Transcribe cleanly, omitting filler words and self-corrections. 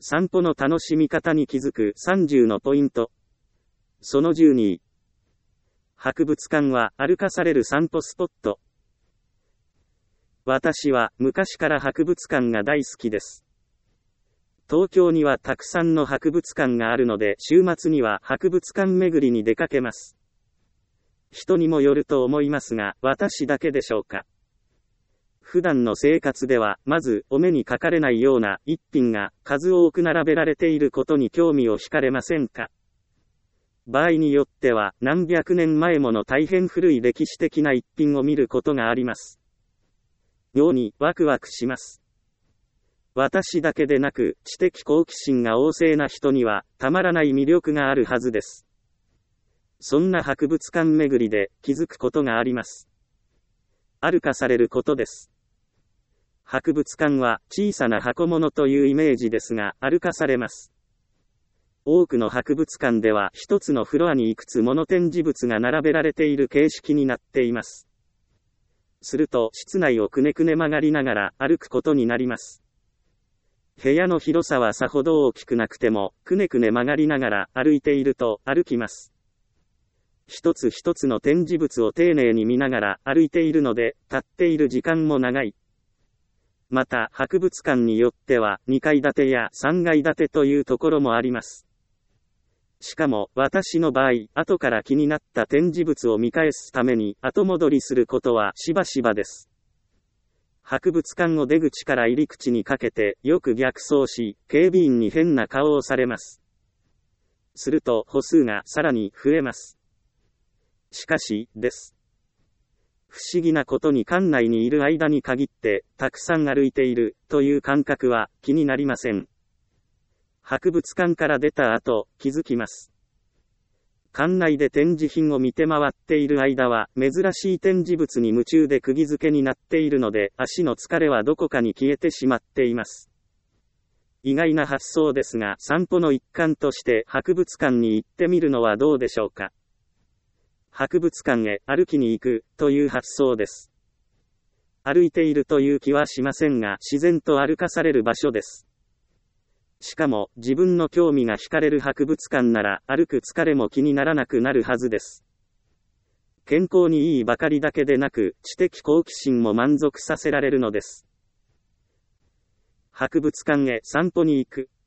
散歩の楽しみ方に気づく30のポイント。その12。博物館は歩かされる散歩スポット。私は昔から博物館が大好きです。東京にはたくさんの博物館があるので、週末には博物館巡りに出かけます。人にもよると思いますが、私だけでしょうか。普段の生活では、まずお目にかかれないような一品が数多く並べられていることに興味を惹かれませんか。場合によっては、何百年前もの大変古い歴史的な一品を見ることがあります。妙にワクワクします。私だけでなく、知的好奇心が旺盛な人には、たまらない魅力があるはずです。そんな博物館巡りで気づくことがあります。歩かされることです。博物館は小さな箱物というイメージですが、歩かされます。多くの博物館では一つのフロアにいくつもの展示物が並べられている形式になっています。すると室内をくねくね曲がりながら歩くことになります。部屋の広さはさほど大きくなくても、くねくね曲がりながら歩いていると歩きます。一つ一つの展示物を丁寧に見ながら歩いているので、立っている時間も長い。また、博物館によっては、2階建てや3階建てというところもあります。しかも、私の場合、後から気になった展示物を見返すために、後戻りすることはしばしばです。博物館を出口から入り口にかけて、よく逆走し、警備員に変な顔をされます。すると、歩数がさらに増えます。しかし、です。不思議なことに館内にいる間に限って、たくさん歩いている、という感覚は、気になりません。博物館から出た後、気づきます。館内で展示品を見て回っている間は、珍しい展示物に夢中で釘付けになっているので、足の疲れはどこかに消えてしまっています。意外な発想ですが、散歩の一環として博物館に行ってみるのはどうでしょうか。博物館へ歩きに行くという発想です。歩いているという気はしませんが、自然と歩かされる場所です。しかも、自分の興味が惹かれる博物館なら、歩く疲れも気にならなくなるはずです。健康にいいばかりだけでなく、知的好奇心も満足させられるのです。博物館へ散歩に行く。